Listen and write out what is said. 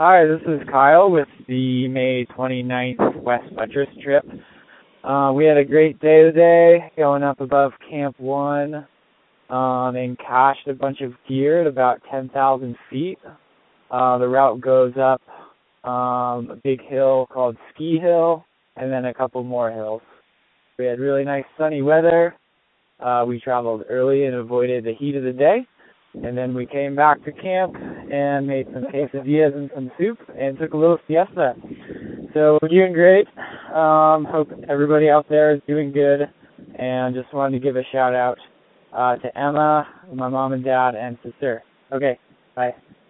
Hi, this is Kyle with the May 29th West Buttress trip. We had a great day today, going up above Camp 1 and cached a bunch of gear at about 10,000 feet. The route goes up a big hill called Ski Hill and then a couple more hills. We had really nice sunny weather. We traveled early and avoided the heat of the day. And then we came back to camp and made some quesadillas and some soup and took a little siesta. So we're doing great. Hope everybody out there is doing good. And just wanted to give a shout out to Emma, my mom and dad, and sister. Okay, bye.